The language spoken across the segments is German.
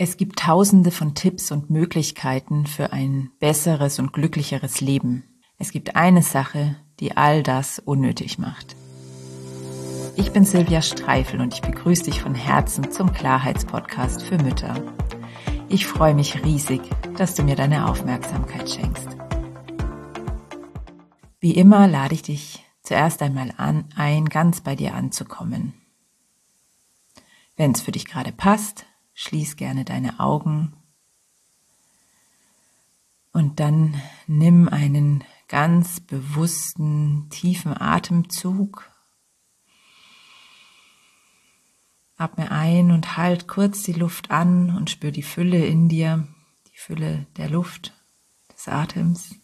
Es gibt Tausende von Tipps und Möglichkeiten für ein besseres und glücklicheres Leben. Es gibt eine Sache, die all das unnötig macht. Ich bin Silvia Streifel und ich begrüße dich von Herzen zum Klarheitspodcast für Mütter. Ich freue mich riesig, dass du mir deine Aufmerksamkeit schenkst. Wie immer lade ich dich zuerst einmal ein, ganz bei dir anzukommen. Wenn es für dich gerade passt, schließ gerne deine Augen und dann nimm einen ganz bewussten, tiefen Atemzug. Atme ein und halt kurz die Luft an und spür die Fülle in dir, die Fülle der Luft, des Atems.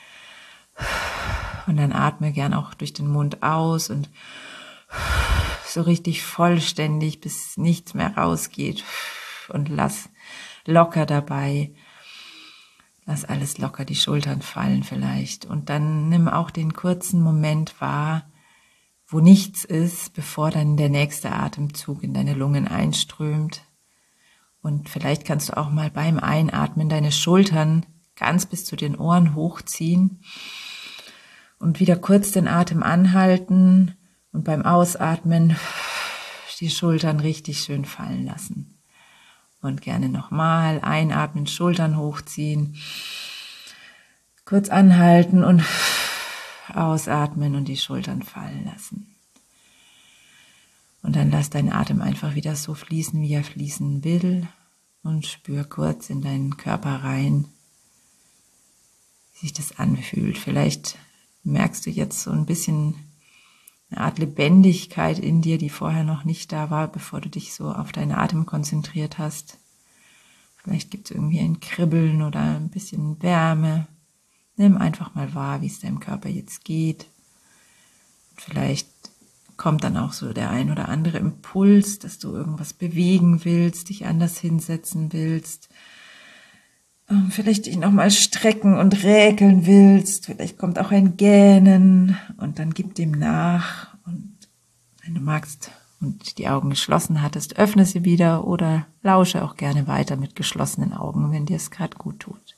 Und dann atme gern auch durch den Mund aus und so richtig vollständig, bis nichts mehr rausgeht. Und lass locker dabei. Lass alles locker, die Schultern fallen vielleicht. Und dann nimm auch den kurzen Moment wahr, wo nichts ist, bevor dann der nächste Atemzug in deine Lungen einströmt. Und vielleicht kannst du auch mal beim Einatmen deine Schultern ganz bis zu den Ohren hochziehen und wieder kurz den Atem anhalten und beim Ausatmen die Schultern richtig schön fallen lassen. Und gerne nochmal einatmen, Schultern hochziehen, kurz anhalten und ausatmen und die Schultern fallen lassen. Und dann lass deinen Atem einfach wieder so fließen, wie er fließen will und spür kurz in deinen Körper rein, wie sich das anfühlt. Vielleicht merkst du jetzt so ein bisschen eine Art Lebendigkeit in dir, die vorher noch nicht da war, bevor du dich so auf deinen Atem konzentriert hast. Vielleicht gibt es irgendwie ein Kribbeln oder ein bisschen Wärme. Nimm einfach mal wahr, wie es deinem Körper jetzt geht. Vielleicht kommt dann auch so der ein oder andere Impuls, dass du irgendwas bewegen willst, dich anders hinsetzen willst. Vielleicht dich nochmal strecken und räkeln willst. Vielleicht kommt auch ein Gähnen und dann gib dem nach. Und wenn du magst und die Augen geschlossen hattest, öffne sie wieder oder lausche auch gerne weiter mit geschlossenen Augen, wenn dir es gerade gut tut.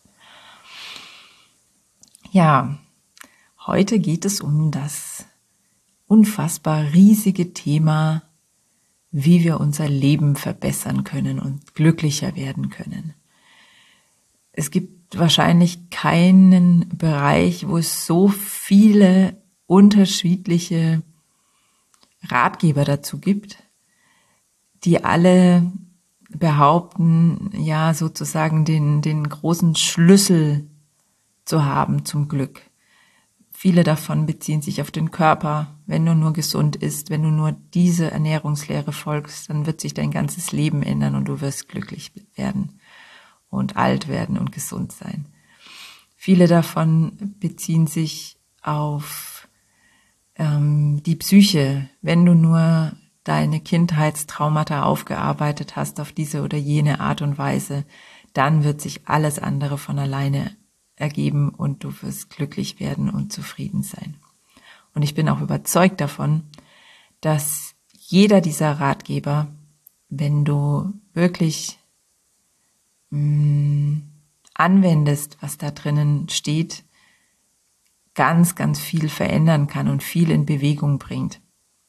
Ja, heute geht es um das unfassbar riesige Thema, wie wir unser Leben verbessern können und glücklicher werden können. Es gibt wahrscheinlich keinen Bereich, wo es so viele unterschiedliche Ratgeber dazu gibt, die alle behaupten, ja sozusagen den großen Schlüssel zu haben zum Glück. Viele davon beziehen sich auf den Körper. Wenn du nur gesund isst, wenn du nur diese Ernährungslehre folgst, dann wird sich dein ganzes Leben ändern und du wirst glücklich werden und alt werden und gesund sein. Viele davon beziehen sich auf die Psyche. Wenn du nur deine Kindheitstraumata aufgearbeitet hast auf diese oder jene Art und Weise, dann wird sich alles andere von alleine ergeben und du wirst glücklich werden und zufrieden sein. Und ich bin auch überzeugt davon, dass jeder dieser Ratgeber, wenn du wirklich anwendest, was da drinnen steht, ganz, ganz viel verändern kann und viel in Bewegung bringt.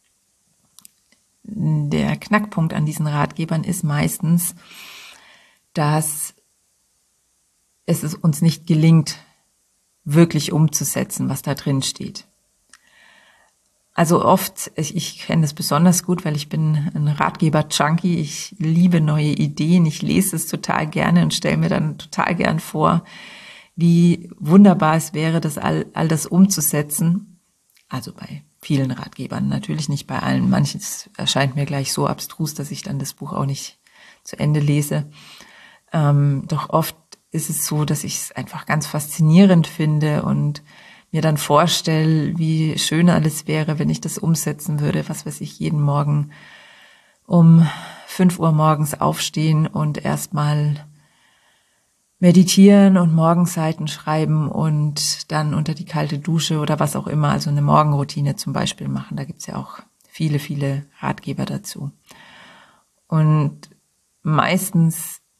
Der Knackpunkt an diesen Ratgebern ist meistens, dass es uns nicht gelingt, wirklich umzusetzen, was da drin steht. Also oft, ich kenne das besonders gut, weil ich bin ein Ratgeber-Junkie, ich liebe neue Ideen, ich lese es total gerne und stelle mir dann total gern vor, wie wunderbar es wäre, das all das umzusetzen. Also bei vielen Ratgebern, natürlich nicht bei allen. Manches erscheint mir gleich so abstrus, dass ich dann das Buch auch nicht zu Ende lese. Doch oft ist es so, dass ich es einfach ganz faszinierend finde und mir dann vorstelle, wie schön alles wäre, wenn ich das umsetzen würde. Was weiß ich, jeden Morgen um 5 Uhr morgens aufstehen und erstmal meditieren und Morgenseiten schreiben und dann unter die kalte Dusche oder was auch immer, also eine Morgenroutine zum Beispiel machen. Da gibt's ja auch viele, viele Ratgeber dazu. Und meistens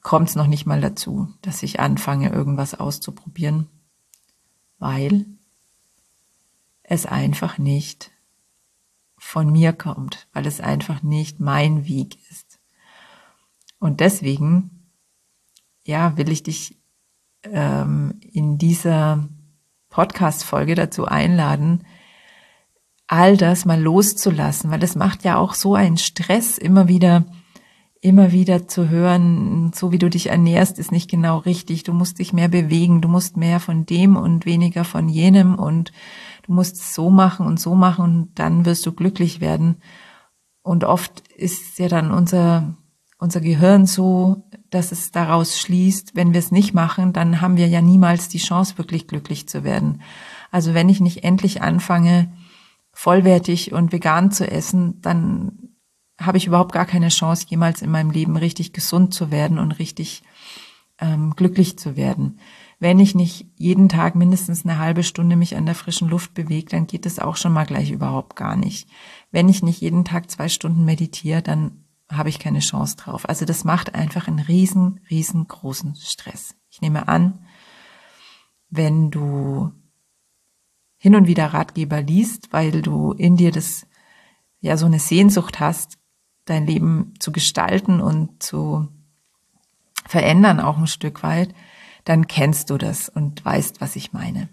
kommt es noch nicht mal dazu, dass ich anfange, irgendwas auszuprobieren, weil es einfach nicht von mir kommt, weil es einfach nicht mein Weg ist. Und deswegen, ja, will ich dich in dieser Podcast-Folge dazu einladen, all das mal loszulassen, weil es macht ja auch so einen Stress, immer wieder zu hören, so wie du dich ernährst, ist nicht genau richtig, du musst dich mehr bewegen, du musst mehr von dem und weniger von jenem und du musst es so machen und dann wirst du glücklich werden. Und oft ist ja dann unser Gehirn so, dass es daraus schließt, wenn wir es nicht machen, dann haben wir ja niemals die Chance, wirklich glücklich zu werden. Also wenn ich nicht endlich anfange, vollwertig und vegan zu essen, dann habe ich überhaupt gar keine Chance, jemals in meinem Leben richtig gesund zu werden und richtig glücklich zu werden. Wenn ich nicht jeden Tag mindestens eine halbe Stunde mich an der frischen Luft bewege, dann geht es auch schon mal gleich überhaupt gar nicht. Wenn ich nicht jeden Tag 2 Stunden meditiere, dann habe ich keine Chance drauf. Also das macht einfach einen riesengroßen Stress. Ich nehme an, wenn du hin und wieder Ratgeber liest, weil du in dir das ja so eine Sehnsucht hast, dein Leben zu gestalten und zu verändern auch ein Stück weit, dann kennst du das und weißt, was ich meine.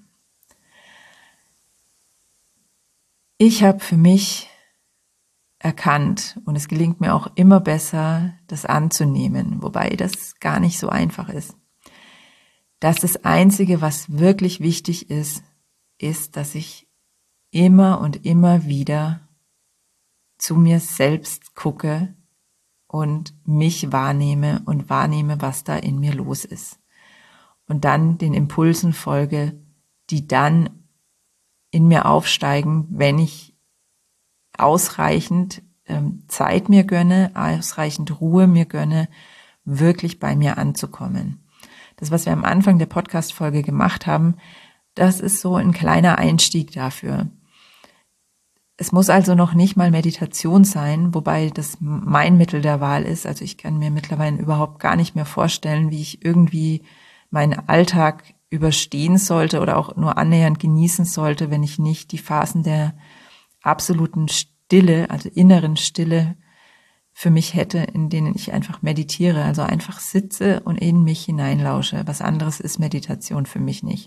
Ich habe für mich erkannt, und es gelingt mir auch immer besser, das anzunehmen, wobei das gar nicht so einfach ist, dass das Einzige, was wirklich wichtig ist, dass ich immer und immer wieder zu mir selbst gucke und mich wahrnehme und wahrnehme, was da in mir los ist. Und dann den Impulsen folge, die dann in mir aufsteigen, wenn ich ausreichend Zeit mir gönne, ausreichend Ruhe mir gönne, wirklich bei mir anzukommen. Das, was wir am Anfang der Podcast-Folge gemacht haben, das ist so ein kleiner Einstieg dafür. Es muss also noch nicht mal Meditation sein, wobei das mein Mittel der Wahl ist. Also ich kann mir mittlerweile überhaupt gar nicht mehr vorstellen, wie ich irgendwie meinen Alltag überstehen sollte oder auch nur annähernd genießen sollte, wenn ich nicht die Phasen der absoluten Stille, also inneren Stille für mich hätte, in denen ich einfach meditiere, also einfach sitze und in mich hineinlausche. Was anderes ist Meditation für mich nicht.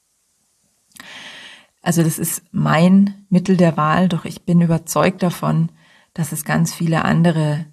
Also das ist mein Mittel der Wahl, doch ich bin überzeugt davon, dass es ganz viele andere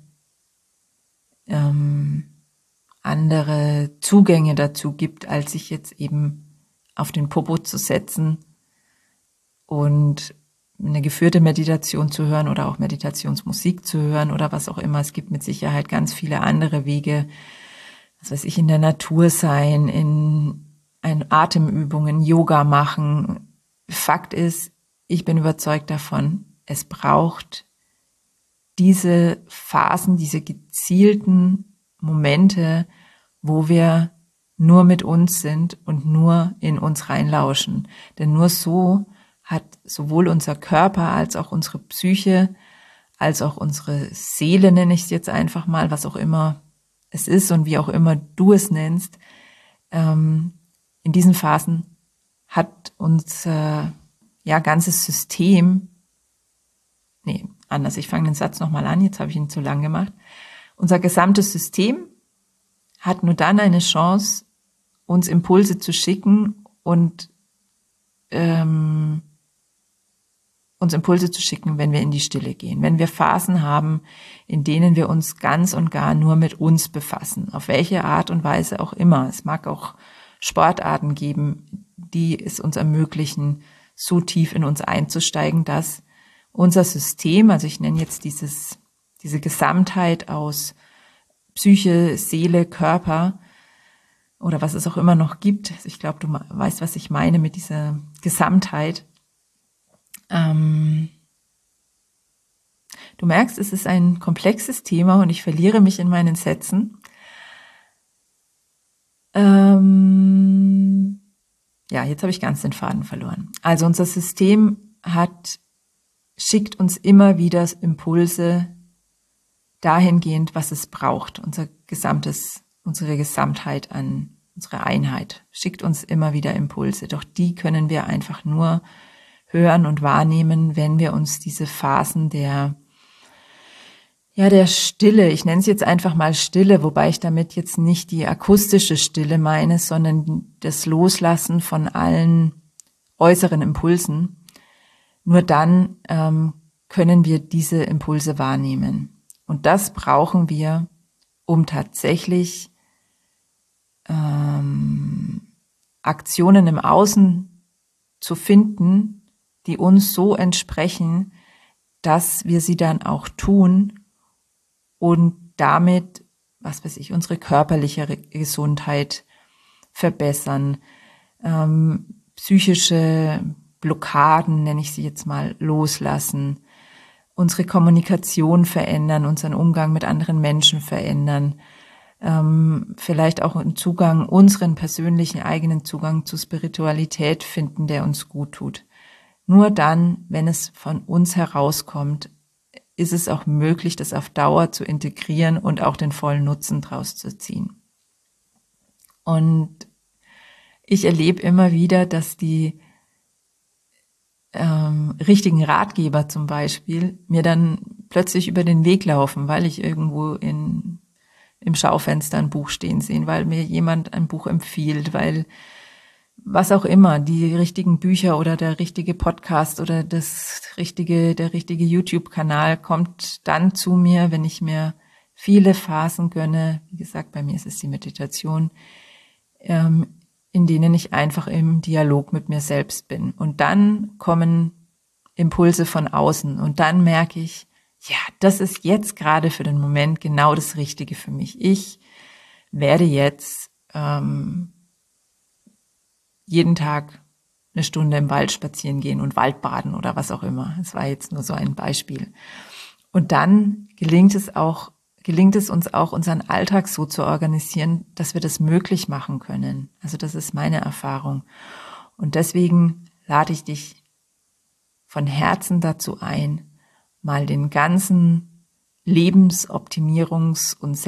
Zugänge dazu gibt, als sich jetzt eben auf den Popo zu setzen und eine geführte Meditation zu hören oder auch Meditationsmusik zu hören oder was auch immer. Es gibt mit Sicherheit ganz viele andere Wege, was weiß ich, in der Natur sein, in Atemübungen, Yoga machen. Fakt ist, ich bin überzeugt davon, es braucht diese Phasen, diese gezielten Momente, wo wir nur mit uns sind und nur in uns reinlauschen. Denn nur so hat sowohl unser Körper als auch unsere Psyche, als auch unsere Seele, nenne ich es jetzt einfach mal, was auch immer es ist und wie auch immer du es nennst, in diesen Phasen hat unser ganzes System, anders, ich fange den Satz nochmal an, jetzt habe ich ihn zu lang gemacht. Unser gesamtes System hat nur dann eine Chance, uns Impulse zu schicken und wenn wir in die Stille gehen. Wenn wir Phasen haben, in denen wir uns ganz und gar nur mit uns befassen. Auf welche Art und Weise auch immer. Es mag auch Sportarten geben, die es uns ermöglichen, so tief in uns einzusteigen, dass unser System, also ich nenne jetzt diese Gesamtheit aus Psyche, Seele, Körper oder was es auch immer noch gibt. Ich glaube, du weißt, was ich meine mit dieser Gesamtheit. Du merkst, es ist ein komplexes Thema und ich verliere mich in meinen Sätzen. Jetzt habe ich ganz den Faden verloren. Also unser System schickt uns immer wieder Impulse dahingehend, was es braucht, unser gesamtes unsere Gesamtheit an, unsere Einheit, schickt uns immer wieder Impulse. Doch die können wir einfach nur hören und wahrnehmen, wenn wir uns diese Phasen der Stille, ich nenne es jetzt einfach mal Stille, wobei ich damit jetzt nicht die akustische Stille meine, sondern das Loslassen von allen äußeren Impulsen. Nur dann können wir diese Impulse wahrnehmen. Und das brauchen wir, um tatsächlich Aktionen im Außen zu finden, die uns so entsprechen, dass wir sie dann auch tun und damit, unsere körperliche Gesundheit verbessern, psychische Blockaden, nenne ich sie jetzt mal, loslassen, unsere Kommunikation verändern, unseren Umgang mit anderen Menschen verändern, vielleicht auch unseren persönlichen eigenen Zugang zu Spiritualität finden, der uns gut tut. Nur dann, wenn es von uns herauskommt, ist es auch möglich, das auf Dauer zu integrieren und auch den vollen Nutzen draus zu ziehen. Und ich erlebe immer wieder, dass die richtigen Ratgeber zum Beispiel mir dann plötzlich über den Weg laufen, weil ich irgendwo im Schaufenster ein Buch stehen sehe, weil mir jemand ein Buch empfiehlt, weil was auch immer, die richtigen Bücher oder der richtige Podcast oder der richtige YouTube-Kanal kommt dann zu mir, wenn ich mir viele Phasen gönne. Wie gesagt, bei mir ist es die Meditation, in denen ich einfach im Dialog mit mir selbst bin. Und dann kommen Impulse von außen und dann merke ich, ja, das ist jetzt gerade für den Moment genau das Richtige für mich. Ich werde jetzt jeden Tag eine Stunde im Wald spazieren gehen und Waldbaden oder was auch immer. Das war jetzt nur so ein Beispiel. Und dann gelingt es uns auch, unseren Alltag so zu organisieren, dass wir das möglich machen können. Also das ist meine Erfahrung. Und deswegen lade ich dich von Herzen dazu ein, mal den ganzen Lebensoptimierungs- und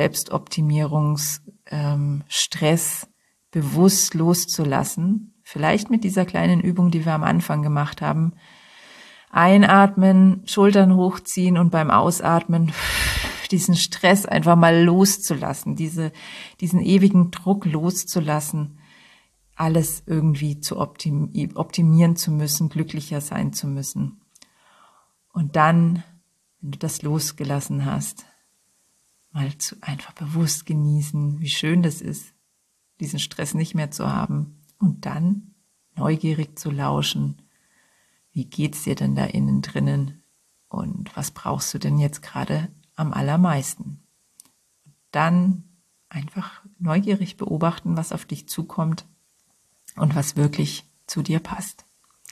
Selbstoptimierungsstress bewusst loszulassen. Vielleicht mit dieser kleinen Übung, die wir am Anfang gemacht haben. Einatmen, Schultern hochziehen und beim Ausatmen diesen Stress einfach mal loszulassen, diesen ewigen Druck loszulassen, alles irgendwie zu optimieren zu müssen, glücklicher sein zu müssen. Und dann, wenn du das losgelassen hast, mal einfach bewusst genießen, wie schön das ist, diesen Stress nicht mehr zu haben und dann neugierig zu lauschen. Wie geht's dir denn da innen drinnen und was brauchst du denn jetzt gerade am allermeisten? Dann einfach neugierig beobachten, was auf dich zukommt und was wirklich zu dir passt.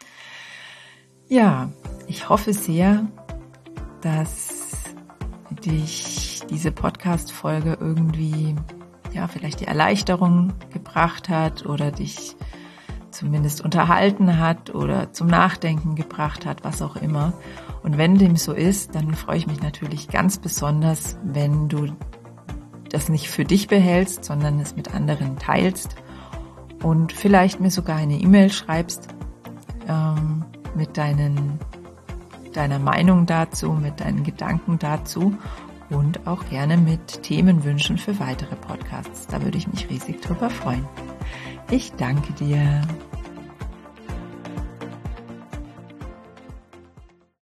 Ja, ich hoffe sehr, dass dich diese Podcast-Folge irgendwie vielleicht die Erleichterung gebracht hat oder dich zumindest unterhalten hat oder zum Nachdenken gebracht hat, was auch immer. Und wenn dem so ist, dann freue ich mich natürlich ganz besonders, wenn du das nicht für dich behältst, sondern es mit anderen teilst und vielleicht mir sogar eine E-Mail schreibst mit deiner Meinung dazu, mit deinen Gedanken dazu und auch gerne mit Themenwünschen für weitere Podcasts. Da würde ich mich riesig drüber freuen. Ich danke dir.